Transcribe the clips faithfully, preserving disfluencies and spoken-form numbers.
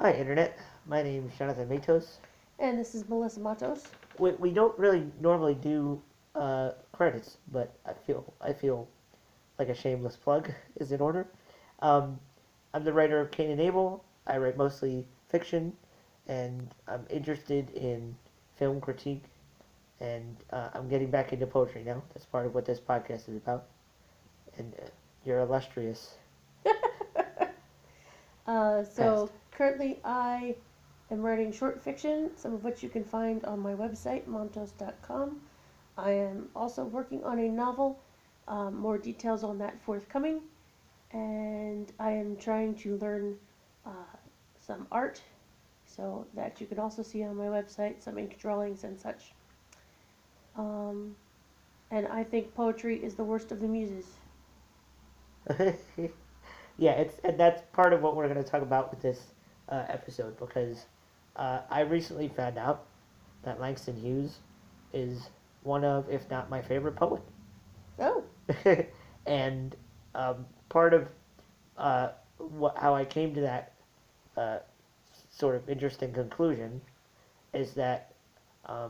Hi, Internet. My name is Jonathan Matos. And this is Melissa Matos. We, we don't really normally do uh, credits, but I feel I feel like a shameless plug is in order. Um, I'm the writer of Cain and Abel. I write mostly fiction, and I'm interested in film critique, and uh, I'm getting back into poetry now. That's part of what this podcast is about. And uh, your illustrious Uh, past. so currently I am writing short fiction, some of which you can find on my website, montos dot com. I am also working on a novel, um, more details on that forthcoming. And I am trying to learn uh, some art, so that you can also see on my website, some ink drawings and such. Um, and I think poetry is the worst of the muses. Yeah, it's and that's part of what we're going to talk about with this uh, episode because uh, I recently found out that Langston Hughes is one of, if not my favorite poet, Oh, and um, part of uh, what how I came to that uh, sort of interesting conclusion is that um,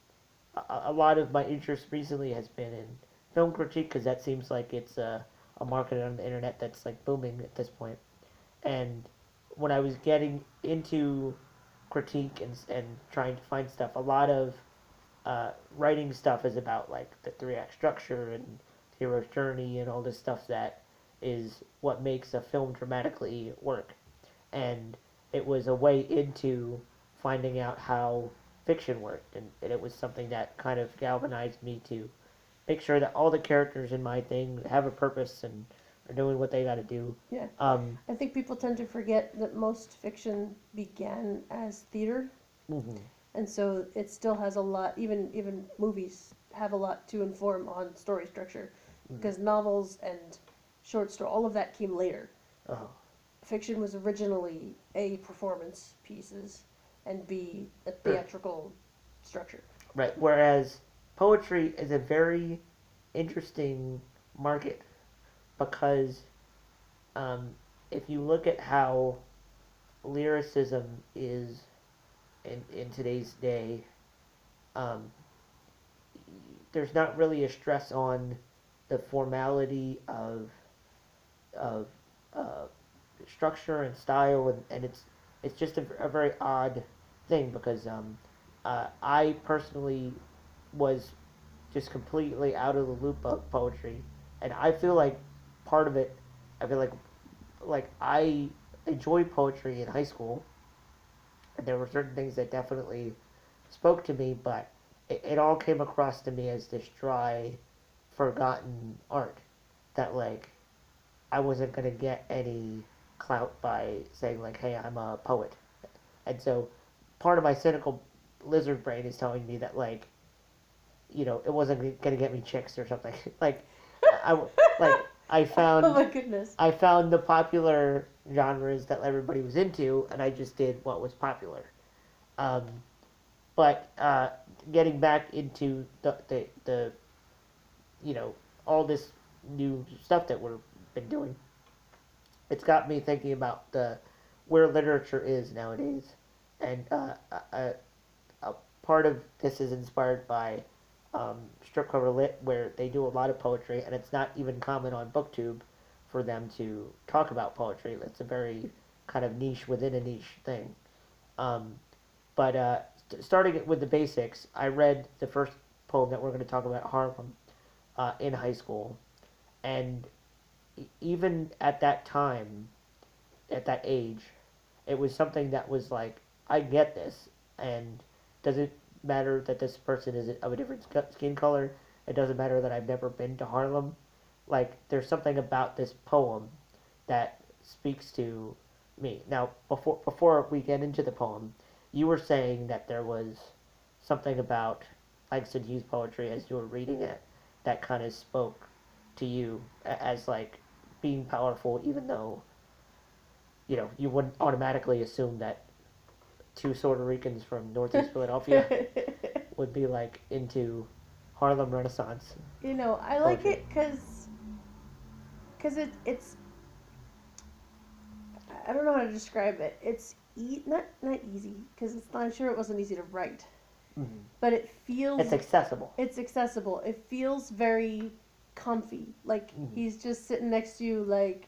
a, a lot of my interest recently has been in film critique because that seems like it's a, a market on the internet that's like booming at this point. And when I was getting into critique and and trying to find stuff, a lot of uh, writing stuff is about like the three act structure and hero's journey and all this stuff that is what makes a film dramatically work. And it was a way into finding out how fiction worked, and, and it was something that kind of galvanized me to make sure that all the characters in my thing have a purpose and are doing what they got to do. yeah. Um, I think people tend to forget that most fiction began as theater, mhm. and so it still has a lot. Even even movies have a lot to inform on story structure, Mhm. because novels and short story, all of that came later. Oh, Fiction was originally A, performance pieces, and B, a er, theatrical structure. right. Whereas poetry is a very interesting market because um, if you look at how lyricism is in, in today's day, um, there's not really a stress on the formality of of uh, structure and style, and, and it's it's just a, a very odd thing because um, uh, I personally was just completely out of the loop of poetry, and I feel like part of it, I feel like like I enjoyed poetry in high school, and there were certain things that definitely spoke to me, but it, it all came across to me as this dry, forgotten art that like I wasn't gonna get any clout by saying like, "Hey, I'm a poet," and so part of my cynical lizard brain is telling me that like, you know, it wasn't gonna get me chicks or something. like, I like I Oh found my goodness. I found the popular genres that everybody was into, and I just did what was popular. Um, but uh, getting back into the, the the you know all this new stuff that we've been doing, it's got me thinking about the where literature is nowadays, and uh, a, a part of this is inspired by um, Strip Cover Lit, where they do a lot of poetry, and it's not even common on BookTube for them to talk about poetry. It's a very kind of niche within a niche thing. Um, but uh, st- starting with the basics, I read the first poem that we're going to talk about, Harlem, uh, in high school, and e- even at that time, at that age, it was something that was like, I get this, and does it matter that this person is of a different skin color? It doesn't matter that I've never been to Harlem. Like, there's something about this poem that speaks to me. Now, before before we get into the poem, you were saying that there was something about Langston Hughes poetry as you were reading it that kind of spoke to you as like being powerful, even though you know you wouldn't automatically assume that two Puerto Ricans from Northeast Philadelphia would be like into Harlem Renaissance You know, I like poetry. it because cause it, it's, I don't know how to describe it. It's e- not not easy because it's not, I'm sure it wasn't easy to write, Mm-hmm. but it feels It's accessible. it's accessible. It feels very comfy. Like Mm-hmm. he's just sitting next to you, like,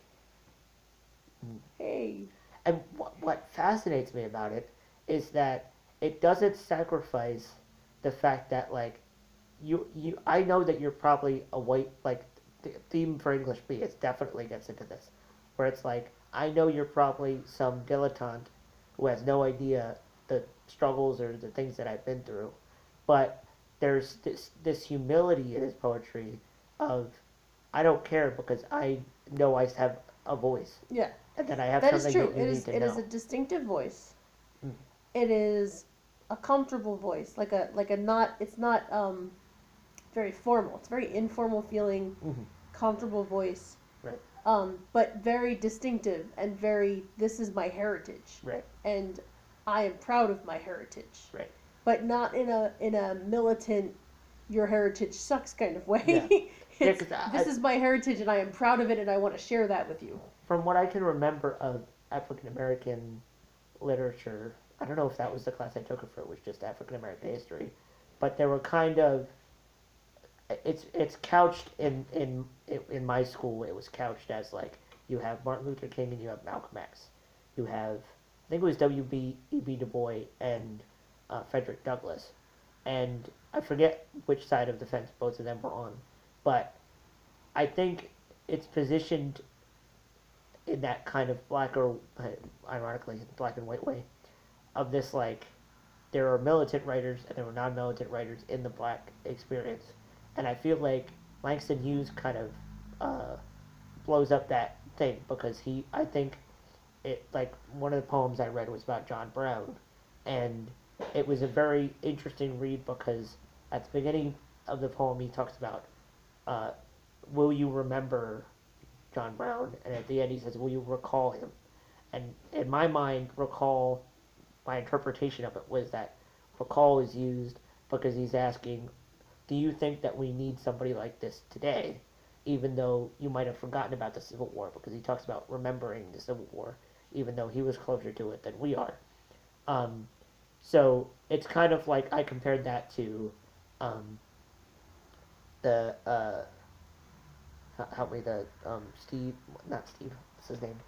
Mm-hmm. hey. And what, what fascinates me about it is that it doesn't sacrifice the fact that like you you I know that you're probably a white like the theme for English B it definitely gets into this where it's like I know you're probably some dilettante who has no idea the struggles or the things that I've been through, but there's this this humility in his poetry of I don't care because I know I have a voice Yeah, and that I have that is something true. that you It need is to it is know. a distinctive voice. Mm. It is a comfortable voice, like a like a not. It's not um very formal. It's very informal feeling, Mm-hmm. comfortable voice. Right. Um, but very distinctive and very. This is my heritage, Right. and I am proud of my heritage. Right. But not in a in a militant, your heritage sucks kind of way. Yeah. It's Yeah, I, this is my heritage and I am proud of it and I want to share that with you. from what I can remember of African American literature, I don't know if that was the class I took, or if it was just African American history, but there were kind of it's it's couched in in in my school. It was couched as like you have Martin Luther King and you have Malcolm X, you have I think it was W B E B Du Bois and uh, Frederick Douglass, and I forget which side of the fence both of them were on, but I think it's positioned in that kind of black or ironically black and white way of this like there are militant writers and there were non-militant writers in the black experience, and I feel like Langston Hughes kind of uh, blows up that thing because he I think it like one of the poems I read was about John Brown, and it was a very interesting read because at the beginning of the poem he talks about uh, will you remember John Brown, and at the end he says, "Will you recall him?" And in my mind, recall, my interpretation of it was that recall is used because he's asking, "Do you think that we need somebody like this today?" Even though you might have forgotten about the Civil War, because he talks about remembering the Civil War, even though he was closer to it than we are. Um, so it's kind of like I compared that to um, the uh, help me the um, Steve, not Steve, what's his name?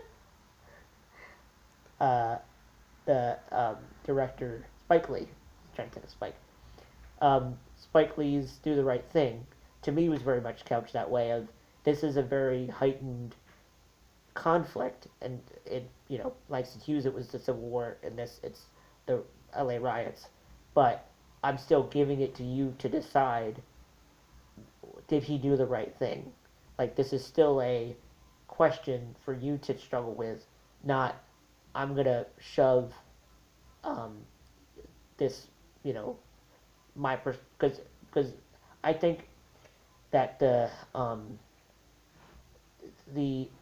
uh, the um, director Spike Lee. I'm trying to think of Spike. Um, Spike Lee's Do the Right Thing to me was very much couched that way of this is a very heightened conflict, and it you know like Hughes it was the Civil War, and this it's the L A riots, but I'm still giving it to you to decide did he do the right thing. Like this is still a question for you to struggle with, not I'm gonna shove um, this, you know, my pers because because I think that the um, the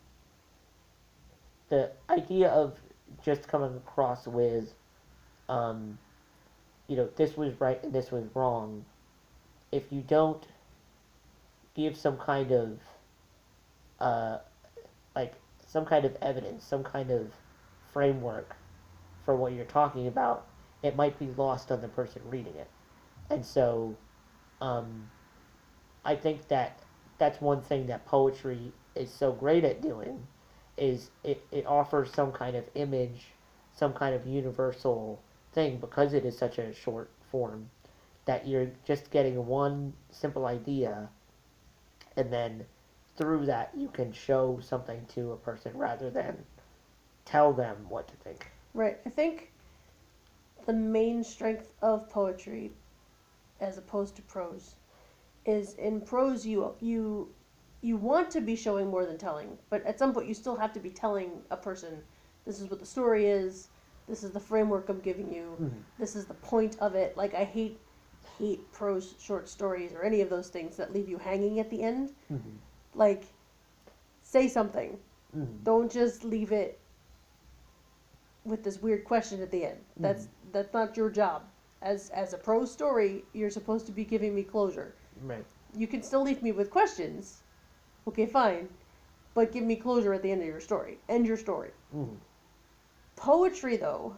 the idea of just coming across with um, you know this was right and this was wrong, if you don't give some kind of uh, like some kind of evidence, some kind of framework for what you're talking about, it might be lost on the person reading it. And so um, I think that that's one thing that poetry is so great at doing is it, it offers some kind of image, some kind of universal thing because it is such a short form that you're just getting one simple idea and then through that you can show something to a person rather than tell them what to think. Right. I think the main strength of poetry as opposed to prose is in prose you you you want to be showing more than telling, but at some point you still have to be telling a person this is what the story is, this is the framework I'm giving you, mm-hmm. this is the point of it. Like I hate hate prose short stories or any of those things that leave you hanging at the end. Mm-hmm. Like say something. Mm-hmm. Don't just leave it with this weird question at the end. That's mm-hmm. that's not your job. As as a prose story, you're supposed to be giving me closure. Right. You can still leave me with questions. Okay, fine. But give me closure at the end of your story. End your story. Mm-hmm. Poetry, though,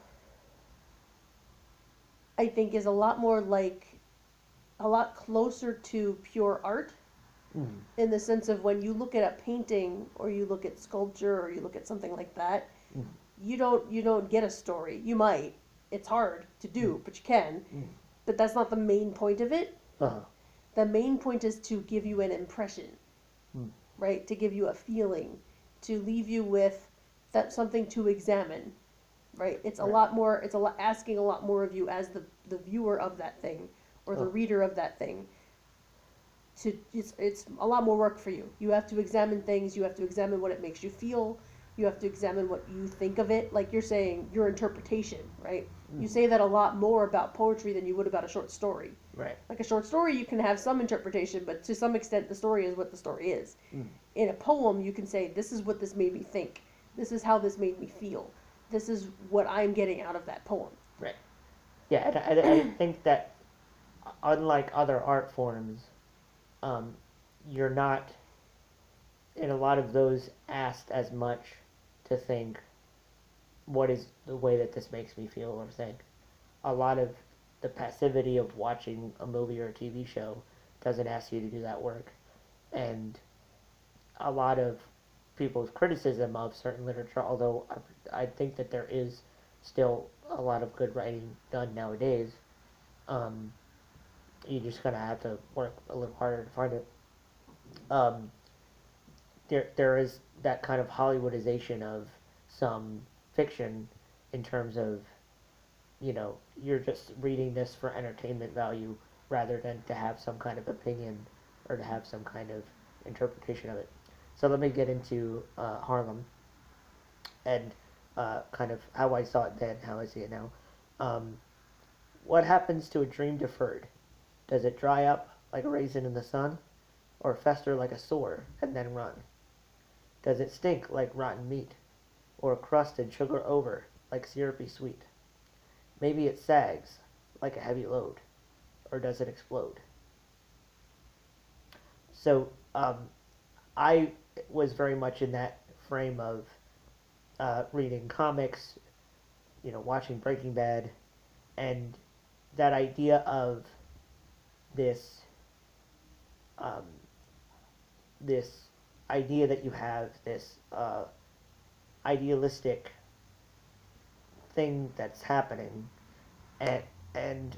I think is a lot more like a lot closer to pure art Mm. in the sense of when you look at a painting or you look at sculpture or you look at something like that, Mm. you don't you don't get a story. You might. It's hard to Mm. do, but you can. Mm. But that's not the main point of it. Uh-huh. The main point is to give you an impression, Mm. right? To give you a feeling, to leave you with that something to examine, right? It's a Right. lot more. It's a lot asking a lot more of you as the the viewer of that thing or the Oh. reader of that thing. To it's it's a lot more work for you. You have to examine things. You have to examine what it makes you feel. You have to examine what you think of it. Like you're saying, your interpretation, right? Mm. You say that a lot more about poetry than you would about a short story. Right. Like a short story, you can have some interpretation, but to some extent, the story is what the story is. Mm. In a poem, you can say, this is what this made me think. This is how this made me feel. This is what I'm getting out of that poem. Right. Yeah, and I, I think that unlike other art forms, um, you're not in a lot of those asked as much to think, what is the way that this makes me feel or think. A lot of the passivity of watching a movie or a T V show doesn't ask you to do that work. And a lot of people's criticism of certain literature, although I, I think that there is still a lot of good writing done nowadays, um, you're just gonna have to work a little harder to find it. Um, there, there is that kind of Hollywoodization of some fiction in terms of, you know, you're just reading this for entertainment value rather than to have some kind of opinion or to have some kind of interpretation of it. So let me get into uh, Harlem and uh, kind of how I saw it then, how I see it now. Um, what happens to a dream deferred? Does it dry up like a raisin in the sun, or fester like a sore and then run? Does it stink like rotten meat, or crusted sugar over like syrupy sweet? Maybe it sags like a heavy load, or does it explode? So um, I was very much in that frame of uh, reading comics, you know, watching Breaking Bad, and that idea of this um, this idea that you have this uh, idealistic thing that's happening, and and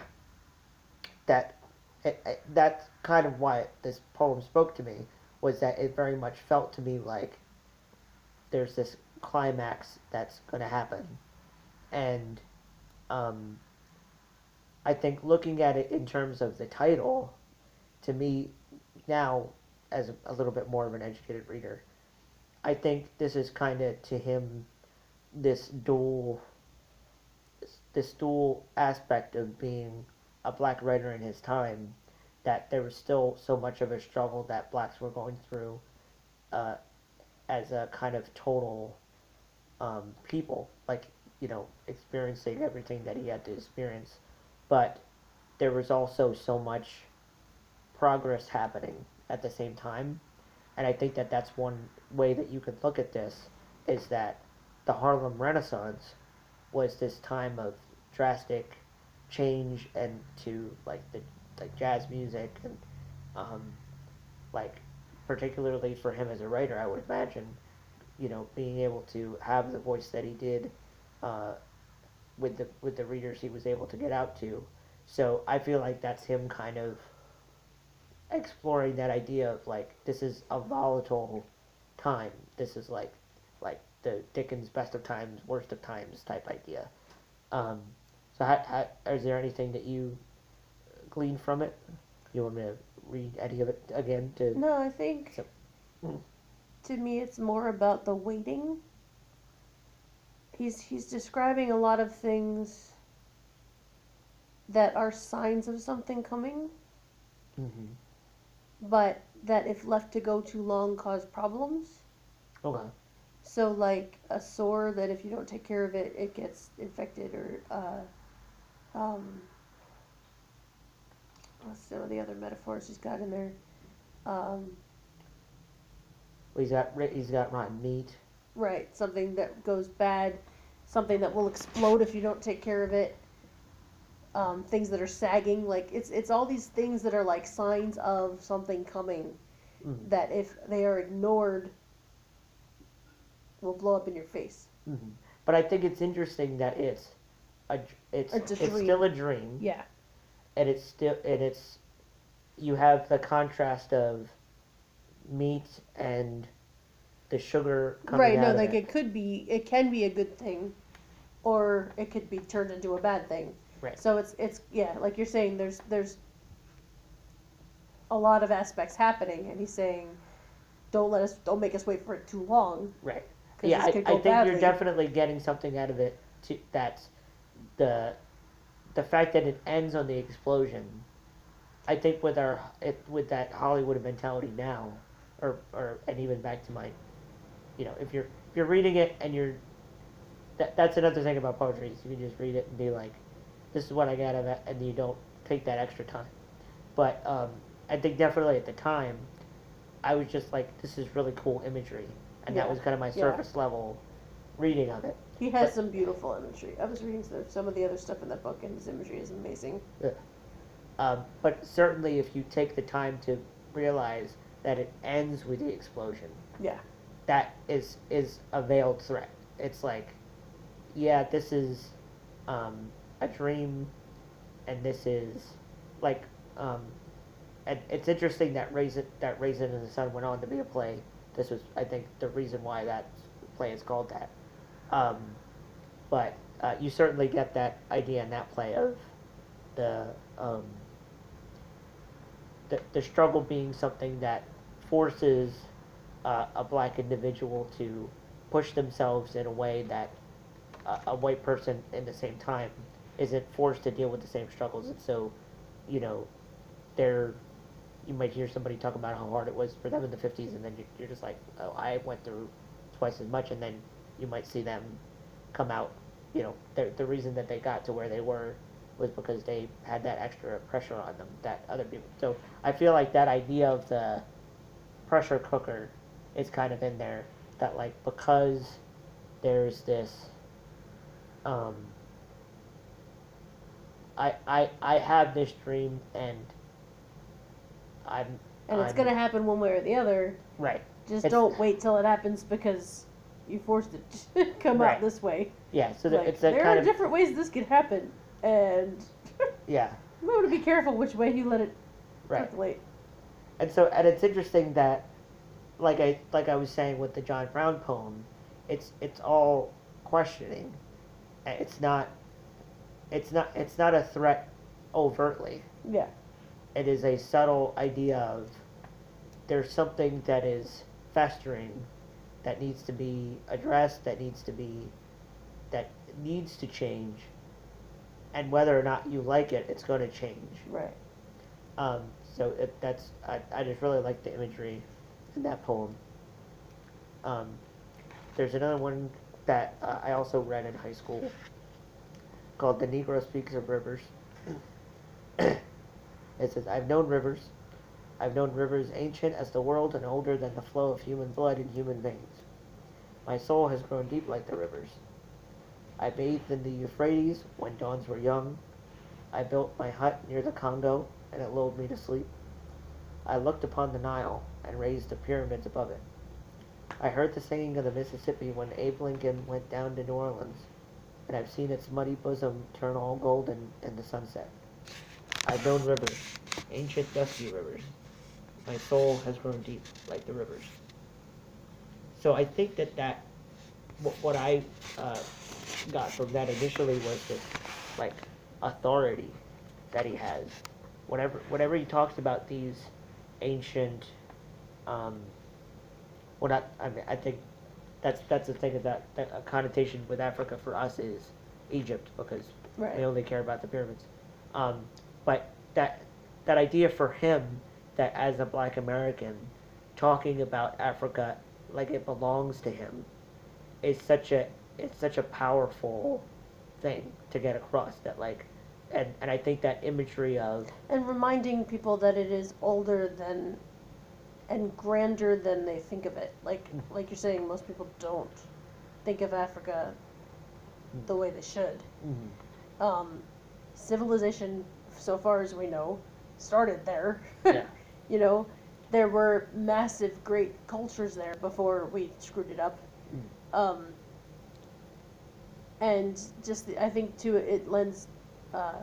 that it, it, that's kind of why this poem spoke to me, was that it very much felt to me like there's this climax that's going to happen, and um, I think looking at it in terms of the title, to me now, as a, a little bit more of an educated reader, I think this is kind of to him this dual this dual aspect of being a black writer in his time, that there was still so much of a struggle that blacks were going through uh, as a kind of total um, people, like, you know, experiencing everything that he had to experience. But there was also so much progress happening at the same time. And I think that that's one way that you could look at this, is that the Harlem Renaissance was this time of drastic change, and to like the like jazz music, and um, like particularly for him as a writer, I would imagine, you know, being able to have the voice that he did uh, with the with the readers he was able to get out to. So I feel like that's him kind of exploring that idea of like, this is a volatile time. This is like like the Dickens best of times, worst of times type idea. Um, so how, how, is there anything that you glean from it? You want me to read any of it again? To No, I think so, mm, to me it's more about the waiting. He's he's describing a lot of things that are signs of something coming, mm-hmm. but that if left to go too long cause problems. Okay. So like a sore that if you don't take care of it, it gets infected, or uh, um, what's some of the other metaphors he's got in there? Um, Well, he's got he's got rotten meat. right, something that goes bad. something that will explode if you don't take care of it. Um, things that are sagging, like it's it's all these things that are like signs of something coming. Mm-hmm. That if they are ignored, will blow up in your face. Mm-hmm. But I think it's interesting that it's a it's It's a it's dream. still a dream, Yeah. and it's still and it's you have the contrast of meat and the sugar coming Right. out No, of like it. it could be, it can be a good thing, or it could be turned into a bad thing. Right. So it's it's yeah, like you're saying, there's there's a lot of aspects happening, and he's saying, don't let us, don't make us wait for it too long, Right. because Yeah, this I, could I go think badly. you're definitely getting something out of it. To, that's the the fact that it ends on the explosion. I think with our it, with that Hollywood mentality now, or or and even back to my, you know, if you're if you're reading it and you're that that's another thing about poetry is you can just read it and be like, this is what I got out of it, and you don't take that extra time. But um, I think definitely at the time, I was just like, this is really cool imagery, and Yeah. that was kind of my Yeah. surface level reading of it. He has But- some beautiful imagery. I was reading some, some of the other stuff in that book, and his imagery is amazing. Yeah. Um, but certainly, if you take the time to realize that it ends with the explosion, Yeah. that is is a veiled threat. It's like, yeah, this is um, a dream, and this is like, um, and it's interesting that Raisin that Raisin in the Sun went on to be a play. This was, I think, the reason why that play is called that. Um, but uh, you certainly get that idea in that play of the um, the, the struggle being something that forces uh, a black individual to push themselves in a way that uh, a white person in the same time isn't forced to deal with the same struggles. And so, you know, they're, you might hear somebody talk about how hard it was for them in the fifties, and then you're just like, oh, I went through twice as much, and then you might see them come out, you know, the, the reason that they got to where they were was because they had that extra pressure on them that other people. So I feel like that idea of the pressure cooker is kind of in there. That like because there's this, um, I I I have this dream and I'm And it's I'm, going to happen one way or the other. right. Just It's- don't wait till it happens because you forced it to come Right. out this way. Yeah, so that Like, it's that there kind are of different ways this could happen, and yeah, you want to be careful which way you let it right. percolate. And so, and it's interesting that, like I like I was saying with the John Brown poem, it's it's all questioning. It's not, it's not, it's not a threat overtly. Yeah. It is a subtle idea of there's something that is festering, that needs to be addressed, that needs to be, that needs to change, and whether or not you like it, it's going to change. Right. Um, so it, that's I, I just really like the imagery in that poem. Um, there's another one that uh, I also read in high school called "The Negro Speaks of Rivers." It says, "I've known rivers. I've known rivers ancient as the world and older than the flow of human blood in human veins. My soul has grown deep like the rivers. I bathed in the Euphrates when dawns were young. I built my hut near the Congo, and it lulled me to sleep. I looked upon the Nile and raised the pyramids above it. I heard the singing of the Mississippi when Abe Lincoln went down to New Orleans, and I've seen its muddy bosom turn all golden in the sunset. I've known rivers, ancient dusty rivers. My soul has grown deep like the rivers." So I think that that, what, what I uh, got from that initially was this, like, authority that he has. Whenever, whenever he talks about these ancient, um, well, not, I mean, I think that's that's the thing that, that a connotation with Africa for us is Egypt, because Right. we only care about the pyramids. Um, but that that idea for him, that as a black American, talking about Africa like it belongs to him, is such a it's such a powerful thing to get across. That like, and and I think that imagery of And reminding people that it is older than and grander than they think of it. Like like you're saying, most people don't think of Africa the way they should. Mm-hmm. Um, civilization, so far as we know, started there. Yeah. You know, there were massive, great cultures there before we screwed it up. Mm. Um, and just, the, I think, too, it lends uh,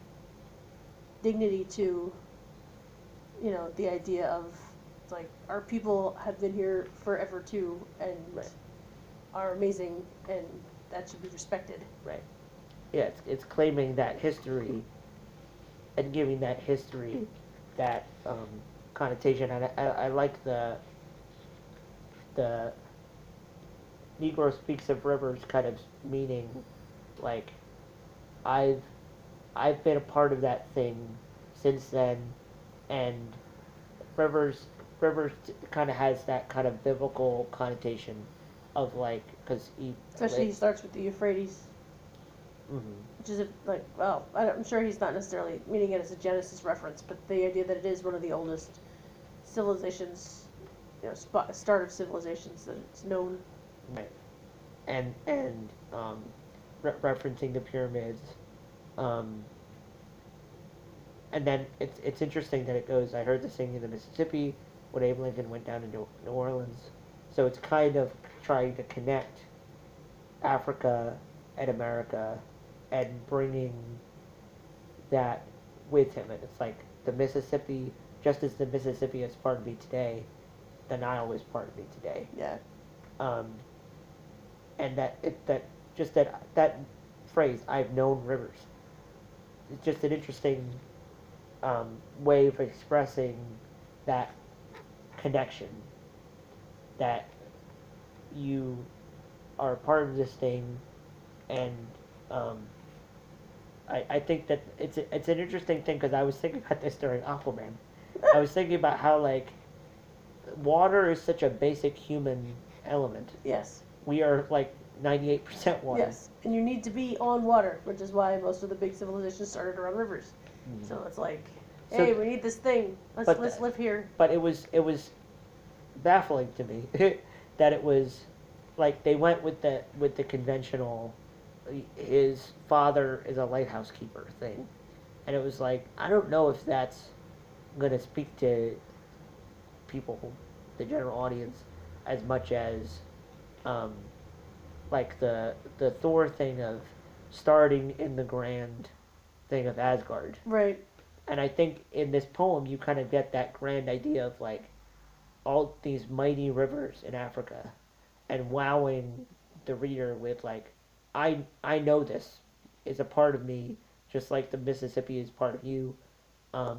dignity to, you know, the idea of, like, our people have been here forever, too, and Right. are amazing, and that should be respected. Right. Yeah, it's, it's claiming that history and giving that history that um, connotation. And I, I, I like the the Negro speaks of rivers kind of meaning like I've I've been a part of that thing since then, and rivers rivers kind of has that kind of biblical connotation of like because he Especially he starts with the Euphrates, mm-hmm. which is a, like, well, I'm sure he's not necessarily meaning it as a Genesis reference, but the idea that it is one of the oldest civilizations, you know, spot, start of civilizations that it's known. Right. And and um, re- referencing the pyramids, um, and then it's it's interesting that it goes. I heard the singing in the Mississippi when Abe Lincoln went down to New, New Orleans, so it's kind of trying to connect Africa and America, and bringing that with him. And it's like the Mississippi, just as the Mississippi is part of me today, the Nile is part of me today. Yeah. Um, and that it that just that that phrase, I've known rivers. It's just an interesting um, way of expressing that connection, that you are a part of this thing, and um, I, I think that it's a, it's an interesting thing because I was thinking about this during Aquaman. I was thinking about how like water is such a basic human element. Yes. We are like ninety-eight percent water. Yes, and you need to be on water, which is why most of the big civilizations started around rivers. Mm-hmm. So it's like, So- hey, we need this thing. Let's But let's the- live here. But it was it was baffling to me that it was like they went with the with the conventional his father is a lighthouse keeper thing, and it was like I don't know if that's gonna speak to people, the general audience, as much as um, like the the Thor thing of starting in the grand thing of Asgard. Right. And I think in this poem you kind of get that grand idea of like all these mighty rivers in Africa and wowing the reader with like I I know this is a part of me just like the Mississippi is part of you. Um,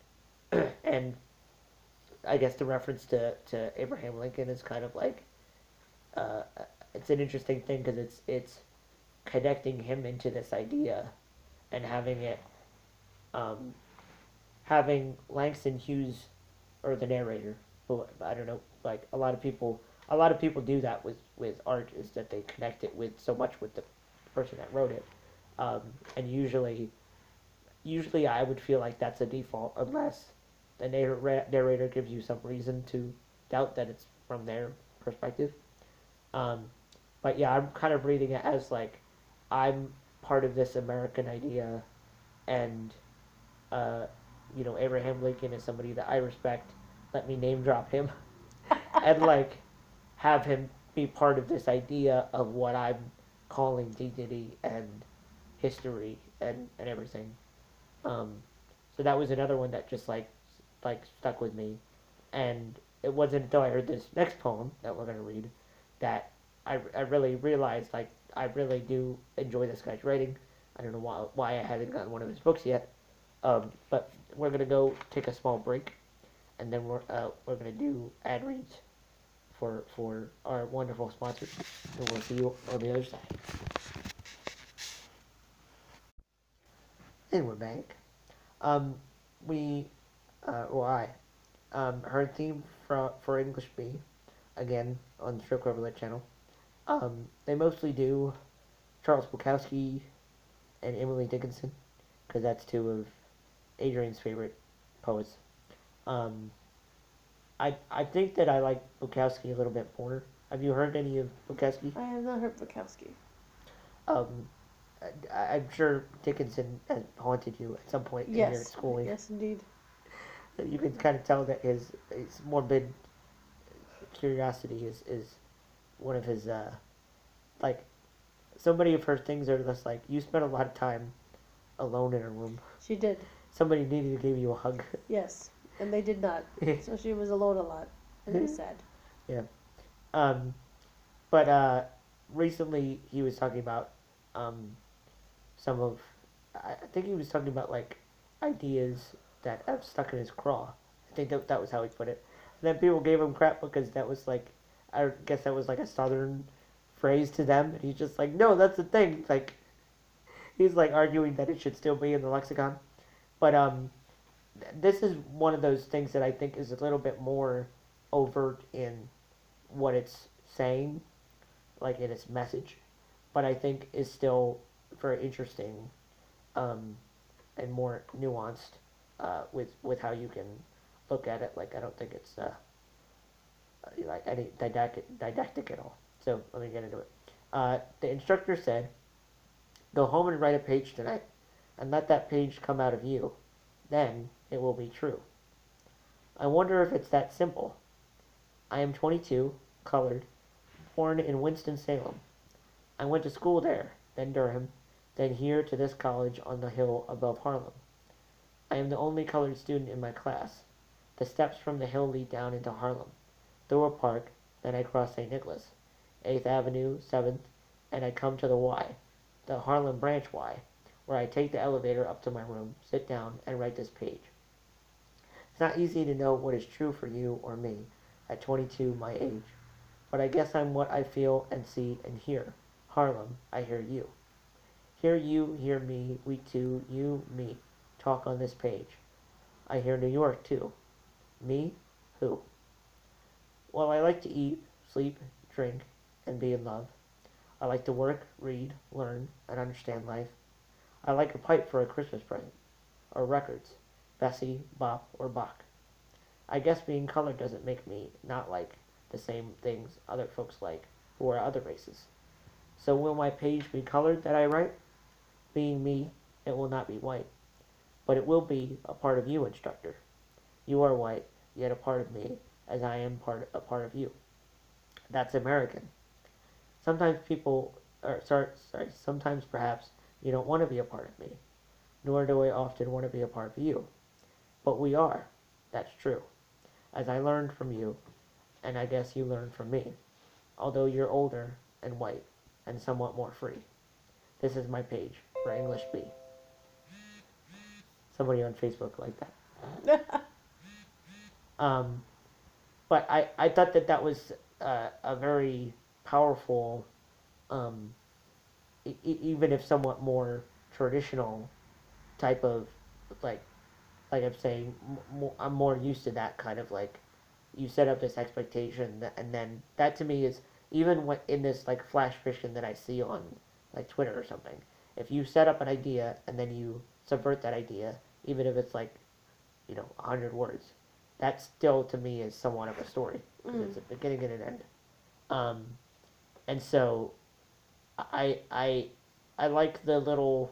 and I guess the reference to, to Abraham Lincoln is kind of like uh, it's an interesting thing because it's it's connecting him into this idea and having it um, having Langston Hughes or the narrator who I don't know like a lot of people a lot of people do that with, with art is that they connect it with so much with the person that wrote it um, and usually usually I would feel like that's a default unless the narr- narrator gives you some reason to doubt that it's from their perspective. Um, but yeah, I'm kind of reading it as like I'm part of this American idea, and uh, you know Abraham Lincoln is somebody that I respect. Let me name drop him, and like have him be part of this idea of what I'm calling dignity and history and, and everything. Um, so that was another one that just like like stuck with me, and it wasn't until I heard this next poem that we're gonna read that I, I really realized like I really do enjoy this guy's writing. I don't know why why I haven't gotten one of his books yet, um, but we're gonna go take a small break, and then we're uh, we're gonna do ad reads for for our wonderful sponsors, and we'll see you on the other side. And we're back. Um, we, uh, or I, um, heard theme for for English B, again on the Stroke Overlet channel. Um, they mostly do Charles Bukowski and Emily Dickinson, because that's two of Adrian's favorite poets. Um, I I think that I like Bukowski a little bit more. Have you heard any of Bukowski? I have not heard Bukowski. Um, I, I'm sure Dickinson has haunted you at some point in your Yes, schooling. yes, indeed. You can kind of tell that his, his morbid curiosity is, is one of his, uh, like, so many of her things are just like, you spent a lot of time alone in a room. She did. Somebody needed to give you a hug. Yes, and they did not. So she was alone a lot, and it was sad. Yeah. Um, but uh, recently he was talking about um, some of, I I think he was talking about like ideas that have stuck in his craw. I think that that was how he put it. And then people gave him crap because that was like, I guess that was like a southern phrase to them. And he's just like, no, that's the thing. Like, he's like arguing that it should still be in the lexicon. But um, this is one of those things that I think is a little bit more overt in what it's saying, like in its message, but I think is still very interesting um, and more nuanced uh, with with how you can look at it. Like I don't think it's uh, like any didactic didactic at all. So let me get into it. Uh, the instructor said, "Go home and write a page tonight, and let that page come out of you. Then it will be true." I wonder if it's that simple. I am twenty-two, colored, born in Winston-Salem. I went to school there, then Durham, then here to this college on the hill above Harlem. I am the only colored student in my class. The steps from the hill lead down into Harlem, through a park, then I cross Saint Nicholas, eighth Avenue, seventh, and I come to the Y, the Harlem Branch Y, where I take the elevator up to my room, sit down, and write this page. It's not easy to know what is true for you or me, at twenty-two, my age, but I guess I'm what I feel and see and hear. Harlem, I hear you. Hear you, hear me, we two, you, me, talk on this page. I hear New York, too. Me? Who? Well, I like to eat, sleep, drink, and be in love. I like to work, read, learn, and understand life. I like a pipe for a Christmas present, or records, Bessie, Bop, or Bach. I guess being colored doesn't make me not like the same things other folks like who are other races. So will my page be colored that I write? Being me, it will not be white, but it will be a part of you, instructor. You are white, yet a part of me, as I am part a part of you. That's American. Sometimes people, or sorry, sorry, sometimes perhaps you don't want to be a part of me, nor do I often want to be a part of you. But we are. That's true. As I learned from you, and I guess you learned from me, although you're older and white and somewhat more free. This is my page for English B. Somebody on Facebook like that. Um, but I, I thought that that was uh, a very powerful, um, e- e- even if somewhat more traditional type of, like, like I'm saying, m- I'm more used to that kind of like, you set up this expectation, and then that to me is, even when in this like flash fiction that I see on like Twitter or something, if you set up an idea and then you subvert that idea, even if it's like, you know, a hundred words, that still to me is somewhat of a story because Mm. it's a beginning and an end. Um, and so I I I like the little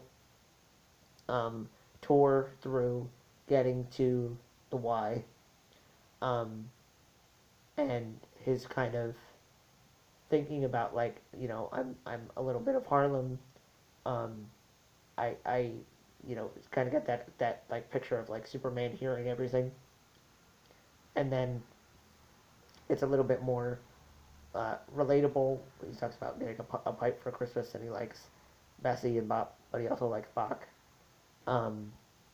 um, tour through getting to the Y, um, and his kind of thinking about like, you know, I'm I'm a little bit of Harlem. Um, I I you know kind of get that that like picture of like Superman hearing everything, and then it's a little bit more uh, relatable. He talks about getting a, a pipe for Christmas, and he likes Bessie and Bop, but he also likes Bach. Um,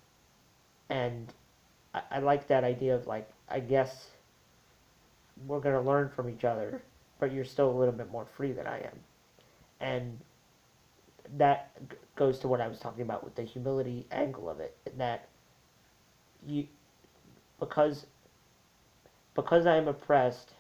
and I, I like that idea of like, I guess we're gonna learn from each other, but you're still a little bit more free than I am, and that g- goes to what I was talking about with the humility angle of it. That you, because because I am oppressed,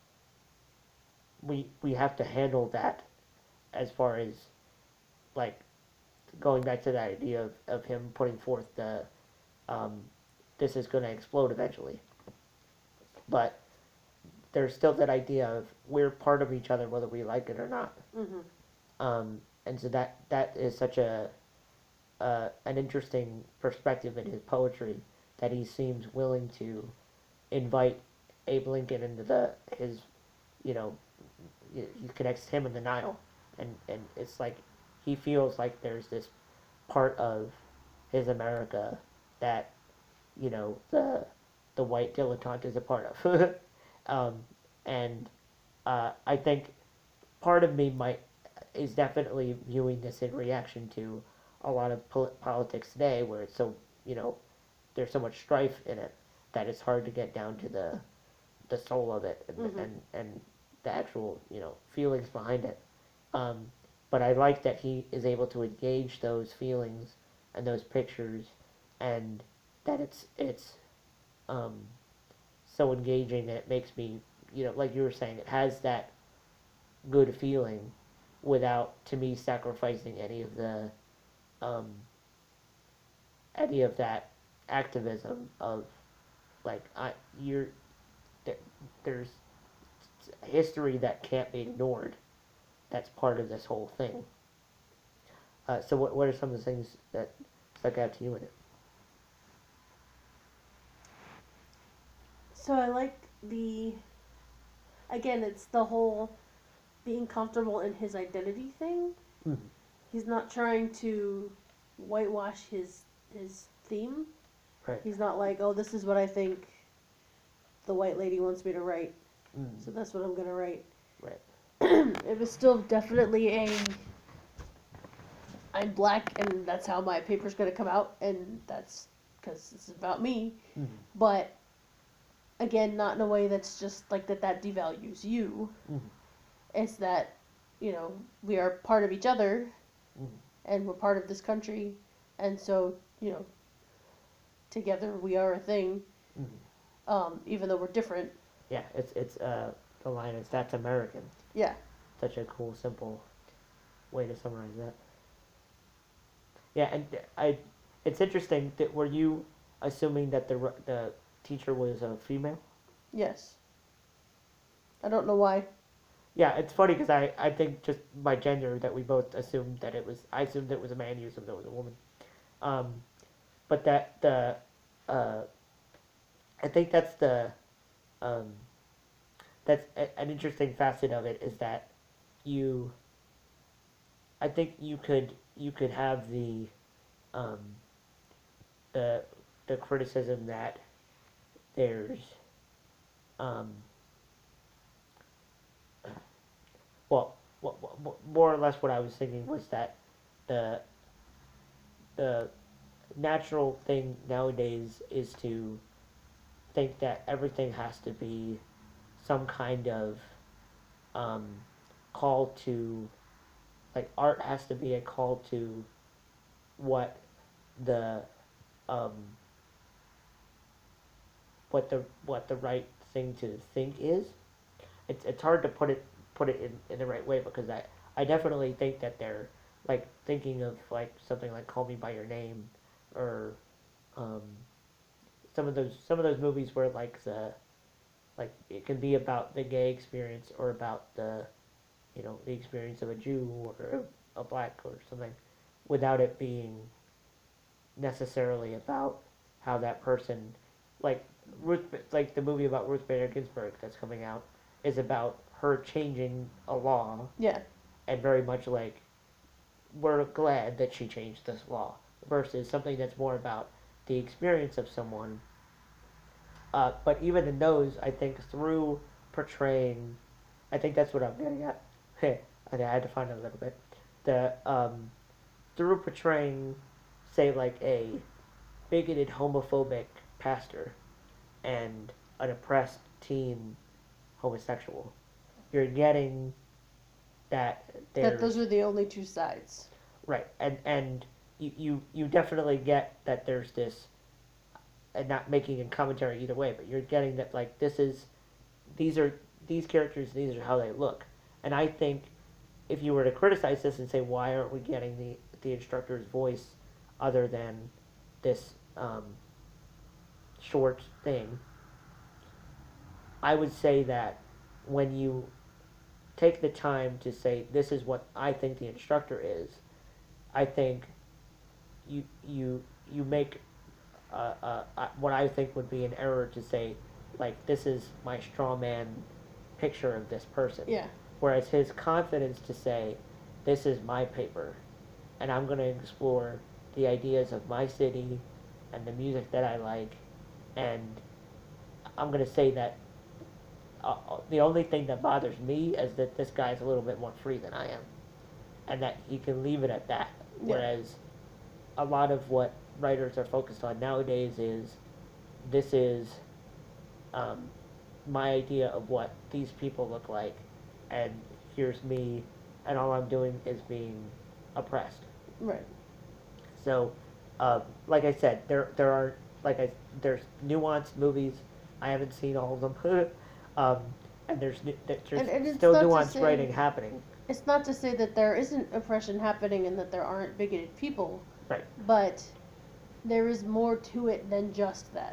we we have to handle that as far as like going back to that idea of, of him putting forth the um, this is going to explode eventually. But there's still that idea of we're part of each other whether we like it or not. Mm-hmm. Um, and so that that is such a uh, an interesting perspective in his poetry that he seems willing to invite Abe Lincoln into the his you know he connects him and the Nile, and and it's like he feels like there's this part of his America that you know the the white dilettante is a part of, um, and uh, I think part of me might is definitely viewing this in reaction to a lot of pol- politics today, where it's so you know there's so much strife in it that it's hard to get down to the the soul of it and Mm-hmm. and, and the actual you know feelings behind it. Um, but I like that he is able to engage those feelings and those pictures, and that it's it's um, so engaging that it makes me you know like you were saying it has that good feeling without to me sacrificing any of the um, any of that activism of like I you're there, there's history that can't be ignored that's part of this whole thing. Uh, so what, what are some of the things that stuck out to you in it? So I like the, again, it's the whole being comfortable in his identity thing. Mm-hmm. He's not trying to whitewash his his theme. Right. He's not like, oh, this is what I think the white lady wants me to write, Mm-hmm. so that's what I'm gonna write. Right. It was still definitely a I'm black and that's how my paper's gonna come out, and that's because this is about me. Mm-hmm. But again, not in a way that's just like that that devalues you. Mm-hmm. It's that, you know, we are part of each other, Mm-hmm. and we're part of this country, and so, you know, together we are a thing, Mm-hmm. um, even though we're different. Yeah, it's it's uh the line is that's American. Yeah. Such a cool, simple way to summarize that. Yeah, and I, it's interesting that were you assuming that the the teacher was a female? Yes. I don't know why. Yeah, it's funny because I, I think just by gender that we both assumed that it was I assumed it was a man, you assumed it was a woman, um, but that the uh, I think that's the um, that's a, an interesting facet of it is that you I think you could you could have the um, the the criticism that there's um, well, what, what, more or less what I was thinking was that the the natural thing nowadays is to think that everything has to be some kind of um, call to like art has to be a call to what the um, what the what the right thing to think is. It's it's hard to put it put it in, in the right way because I, I definitely think that they're like thinking of like something like Call Me by Your Name or um, some of those some of those movies where like the like it can be about the gay experience or about the you know the experience of a Jew or a, a black or something without it being necessarily about how that person like Ruth like the movie about Ruth Bader Ginsburg that's coming out is about her changing a law Yeah. and very much like we're glad that she changed this law versus something that's more about the experience of someone. Uh, but even in those, I think through portraying, I think that's what I'm getting at. I had to find it a little bit. The um, through portraying, say like a bigoted homophobic pastor and an oppressed teen homosexual, you're getting that That there's those are the only two sides. right, and and you, you you definitely get that there's this, and not making a commentary either way, but you're getting that like this is, these are these characters, these are how they look, and I think if you were to criticize this and say why aren't we getting the the instructor's voice other than this um, short thing, I would say that when you take the time to say this is what I think the instructor is, I think you you you make uh, uh, uh, what I think would be an error to say like this is my straw man picture of this person. Yeah. Whereas his confidence to say this is my paper and I'm going to explore the ideas of my city and the music that I like, and I'm going to say that uh, the only thing that bothers me is that this guy's a little bit more free than I am, and that he can leave it at that. Yeah. Whereas a lot of what writers are focused on nowadays is this is um, my idea of what these people look like, and here's me, and all I'm doing is being oppressed. Right. So, uh, like I said, there there are like I there's nuanced movies. I haven't seen all of them, um, and there's there's And- and it's still not to nuanced say- writing happening. It's not to say that there isn't oppression happening and that there aren't bigoted people, Right. but there is more to it than just that.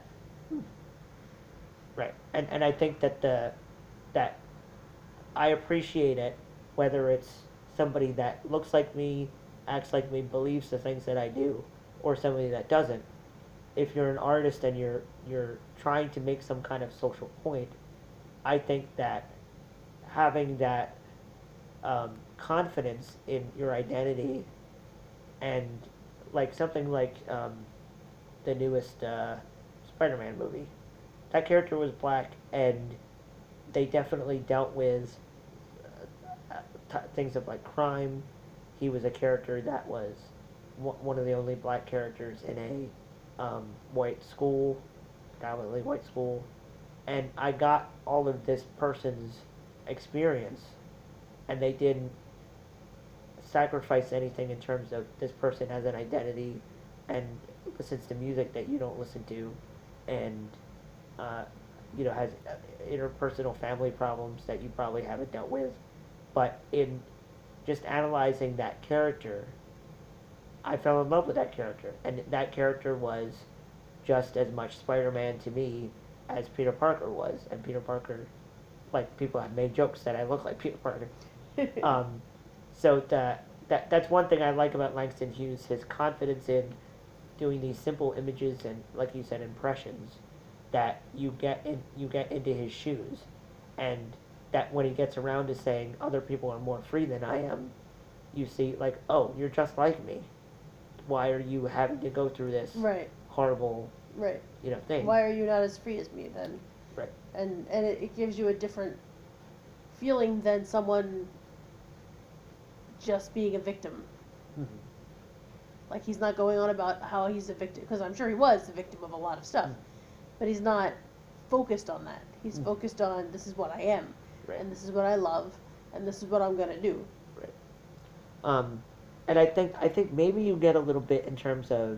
Right. And and I think that the that I appreciate it, whether it's somebody that looks like me, acts like me, believes the things that I do, or somebody that doesn't. If you're an artist and you're you're trying to make some kind of social point, I think that having that um, confidence in your identity, and like something like um, the newest uh, Spider-Man movie, that character was black, and they definitely dealt with uh, t- things of like crime. He was a character that was w- one of the only black characters in a um, white school, predominantly white school, and I got all of this person's experience, and they didn't sacrifice anything in terms of this person has an identity and listens to music that you don't listen to, and uh, you know, has interpersonal family problems that you probably haven't dealt with. But in just analyzing that character, I fell in love with that character, and that character was just as much Spider-Man to me as Peter Parker was, and Peter Parker, like, people have made jokes that I look like Peter Parker. um, so the, that that's one thing I like about Langston Hughes, his confidence in doing these simple images and, like you said, impressions, that you get in, you get into his shoes, and that when he gets around to saying other people are more free than I am, you see, like, oh, you're just like me. Why are you having to go through this Right. horrible, Right. you know, thing? Why are you not as free as me then? Right. And and it, it gives you a different feeling than someone just being a victim. Mm-hmm. Like, he's not going on about how he's a victim, because I'm sure he was the victim of a lot of stuff, Mm. but he's not focused on that. He's Mm. focused on, this is what I am, Right. and this is what I love, and this is what I'm gonna do. Right. Um, and I think I think maybe you get a little bit in terms of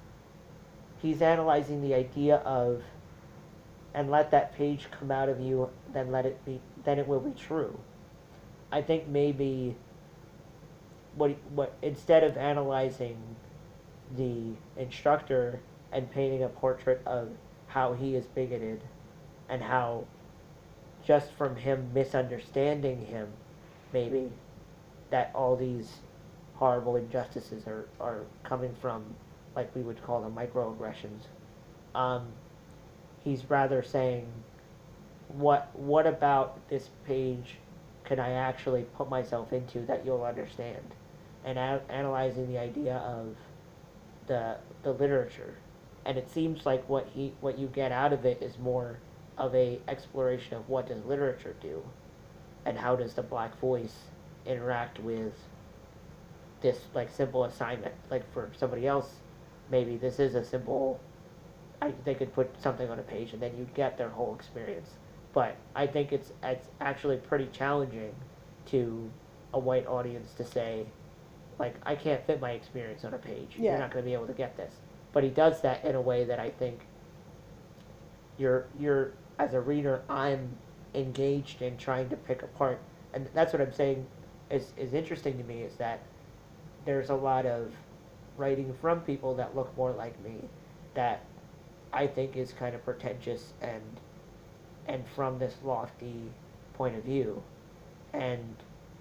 he's analyzing the idea of, and let that page come out of you, then let it be, then it will be true. I think maybe what what instead of analyzing the instructor and painting a portrait of how he is bigoted and how just from him misunderstanding him, maybe, that all these horrible injustices are, are coming from, like we would call them, microaggressions. Um, he's rather saying, what what about this page can I actually put myself into that you'll understand? And a- analyzing the idea of the the literature, and it seems like what he what you get out of it is more of a exploration of what does literature do, and how does the black voice interact with this like simple assignment. Like for somebody else, maybe this is a simple, I, they could put something on a page and then you'd get their whole experience. But I think it's it's actually pretty challenging to a white audience to say, like, I can't fit my experience on a page. Yeah. You're not going to be able to get this. But he does that in a way that I think you're you're as a reader, I'm engaged in trying to pick apart, and that's what I'm saying is is interesting to me, is that there's a lot of writing from people that look more like me that I think is kind of pretentious and and from this lofty point of view, And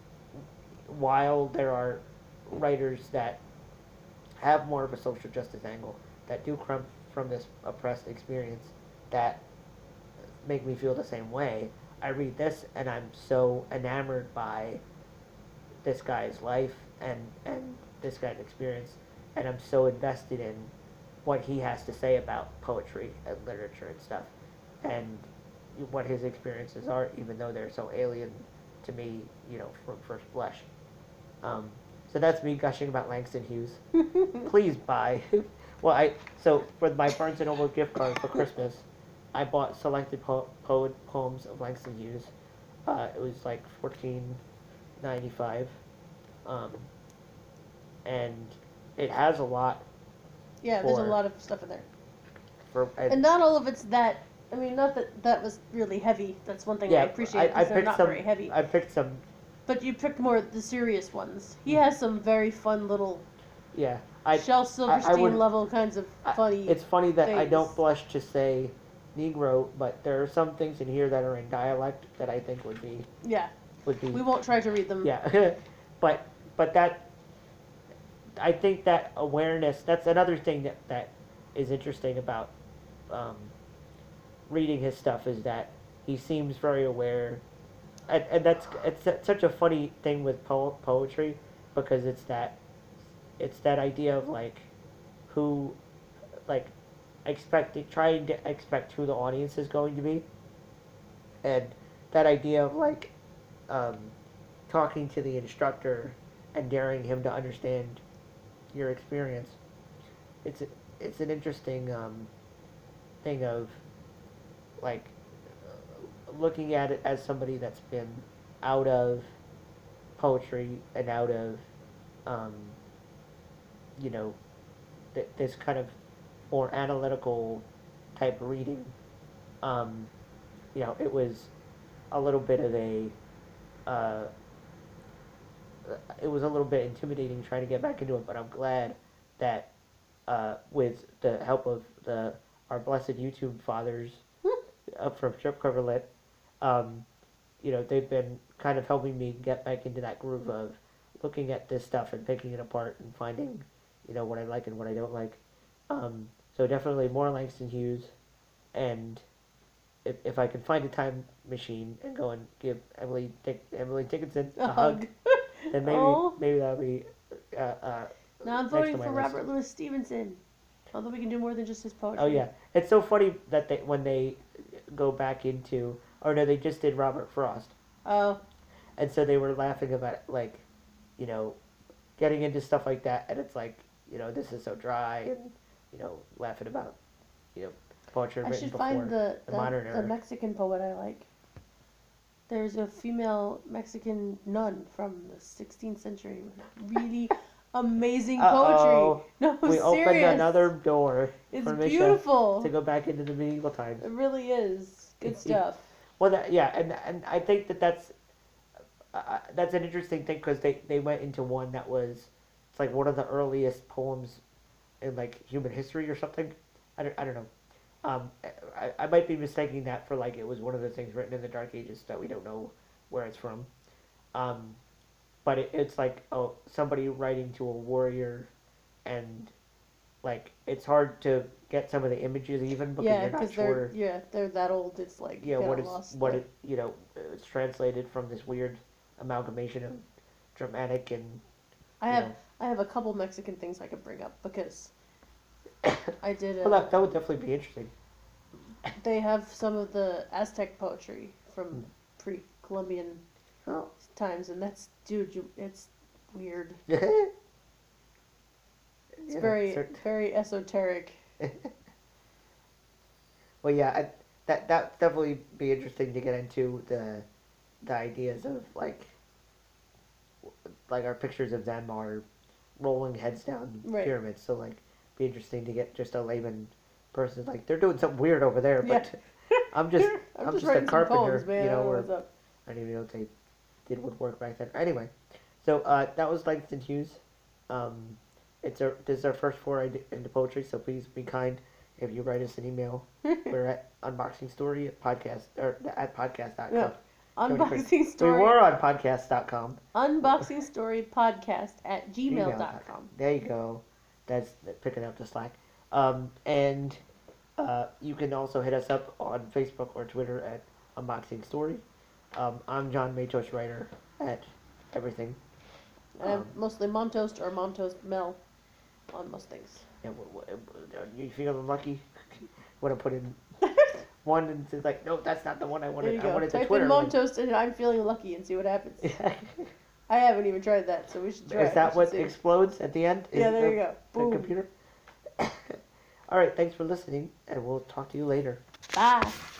while there are writers that have more of a social justice angle, that do come from this oppressed experience, that make me feel the same way, I read this and I'm so enamored by this guy's life and, and this guy's experience, and I'm so invested in what he has to say about poetry and literature and stuff, and what his experiences are, even though they're so alien to me, you know, from first blush. Um, so that's me gushing about Langston Hughes. Please buy. Well, I so for my Barnes and Noble gift card for Christmas, I bought selected po- po- poems of Langston Hughes. Uh, it was like fourteen ninety five, um, and it has a lot Yeah, there's a for lot of stuff in there. for and, And not all of it's that. I mean, not that that was really heavy. That's one thing I yeah. appreciate I, I because they're picked not some. very heavy. I picked some. But you picked more the serious ones. He has some very fun little Yeah, I. Shel I, I Silverstein would, level kinds of I, funny. it's funny that I things. don't blush to say Negro, but there are some things in here that are in dialect that I think would be Yeah, would be we won't try to read them. yeah, but but that I think that awareness, that's another thing that that is interesting about um, reading his stuff, is that he seems very aware, and, and that's it's such a funny thing with po- poetry, because it's that it's that idea of like who like expecting trying to expect who the audience is going to be, and that idea of like um, talking to the instructor and daring him to understand your experience. It's a, it's an interesting um, thing of like looking at it as somebody that's been out of poetry and out of um, you know th- this kind of more analytical type reading. Um, you know, it was a little bit of a uh, it was a little bit intimidating trying to get back into it, but I'm glad that uh, with the help of the our blessed YouTube fathers up from Strip Cover Lit, um, you know, they've been kind of helping me get back into that groove of looking at this stuff and picking it apart and finding, you know, what I like and what I don't like. Um, so definitely more Langston Hughes, and if, if I can find a time machine and go and give Emily Dick, Emily Dickinson a, A hug, hug. then maybe Oh. maybe that'll be uh, uh, Now I'm next voting to my for list. Robert Louis Stevenson. Although we can do more than just his poetry. Oh yeah, it's so funny that they when they go back into, or no, they just did Robert Frost, Oh. and so they were laughing about like, you know, getting into stuff like that, and it's like, you know, this is so dry, and you know, laughing about, you know, poetry I written should before find the, the the, modern the era. Mexican poet I like. There's a female Mexican nun from the sixteenth century with really amazing Uh-oh. poetry. No, We serious. opened another door It's for Misha beautiful. to go back into the medieval times. It really is. Good stuff. Well, that, yeah, and and I think that that's uh, that's an interesting thing, because they, they went into one that was it's like one of the earliest poems in like human history or something. I don't, I don't know. Um, I, I might be mistaking that for like it was one of the things written in the Dark Ages that we don't know where it's from. Um, but it, it's like oh somebody writing to a warrior, and like it's hard to get some of the images even because Yeah, you're not because sure. they're yeah they're that old. It's like Yeah, kinda what is lost what the- it you know it's translated from this weird amalgamation of dramatic and I you have know. I have a couple Mexican things I could bring up because I did. Well, A, that, that would definitely be interesting. they have some of the Aztec poetry from Hmm. pre-Columbian Oh. times, and that's dude, you, it's weird. It's It's very very esoteric. Well, yeah, I, that that definitely be interesting to get into the the ideas of like like our pictures of them are rolling heads down Right. pyramids. So like, be interesting to get just a layman person like they're doing something weird over there, but I'm just I'm, I'm just just a writing some carpenter, poems, man. you I know, don't know or what's up. I didn't even know if they did woodwork back then. Anyway, so uh, that was Langston Hughes. Um, it's our this is our first foray into poetry, so please be kind if you write us an email. We're at unboxing story at podcast or at podcast dot com. Yeah. Unboxing We story. were on podcast dot com. Unboxing story podcast at gmail dot com. There you go. That's picking up the slack. Um, and uh, you can also hit us up on Facebook or Twitter at Unboxing Story. Um, I'm John Matos, writer at everything. And I'm Um, mostly Montoast or Montoast Mel on most things. and w- w- w- you feeling lucky? Want to put in one and it's like, no, that's not the one I There wanted. you I go. wanted the Type Twitter in link. Montoast and I'm feeling lucky and see what happens. I haven't even tried that, so we should try it. Is that We should what see. explodes at the end? Is Yeah, there the, you go. the Boom. computer? All right, thanks for listening, and we'll talk to you later. Bye.